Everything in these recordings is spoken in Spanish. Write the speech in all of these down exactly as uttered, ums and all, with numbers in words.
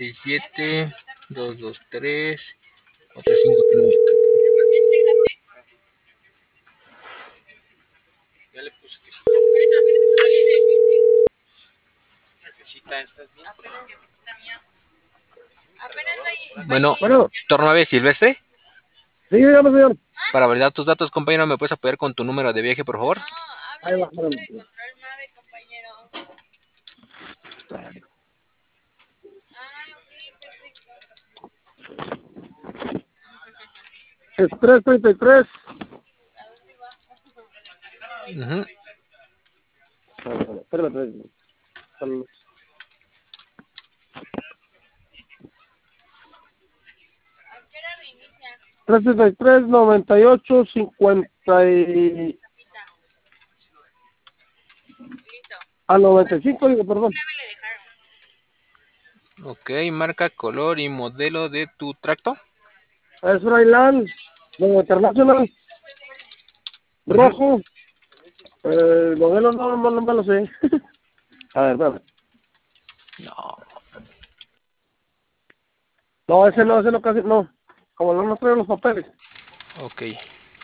seis siete, dos dos tres, cuatro cinco tres. Ya le puse que necesita estas bien. Bueno, Bueno, turno nueve, Silvestre. sí, dígame, señor. Para validar tus datos, compañero, ¿me puedes apoyar con tu número de viaje, por favor? Ahí va. Es tres treinta y tres. Uh-huh. Espérame, espérame. tres treinta y tres, noventa y ocho, cincuenta y... A noventa y cinco, digo, perdón. Ok, marca, color y modelo de tu tracto. Es Rayland, de Internacional, Uh-huh. rojo. Eh, el modelo no, no, no me lo sé. A ver, espérame. No. No, ese no, ese no, casi no. Como no nos traen los papeles. Ok. Es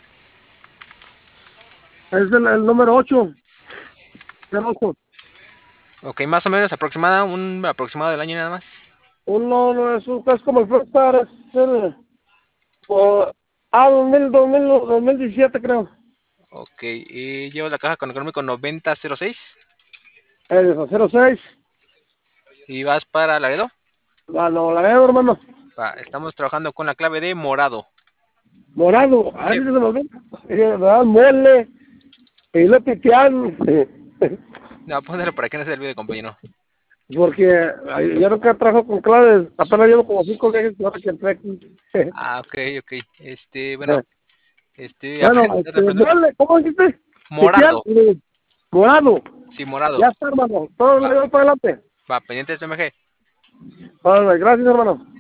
el, el número ocho. De rojo. Ok, más o menos aproximada, un aproximado del año nada más. Uno no es, un- es como el First Star, es el... O, ah, dos mil, dos mil, dos mil diecisiete creo. Ok, y llevo la caja con económico noventa cero seis. El cero seis. Y vas para Laredo. Ah, no, la veo, hermano. Va, estamos trabajando con la clave de morado. Morado. A ver Sí. si se nos ve. Eh, ¿verdad? Mole. Y le piquean. No, póngalo para que no se olvide, compañero. Porque ay, yo nunca trabajo con claves. Apenas llevo como cinco veces ahora que entré aquí. Ah, ok, ok. Este, bueno, este, Bueno, aprender, este, aprender. mole, ¿cómo dijiste? Piquean. Morado. y Morado. Sí, morado. Ya está, hermano. Todo lo Va, llevo para adelante. va, pendiente de este M G. Vale, gracias, hermano.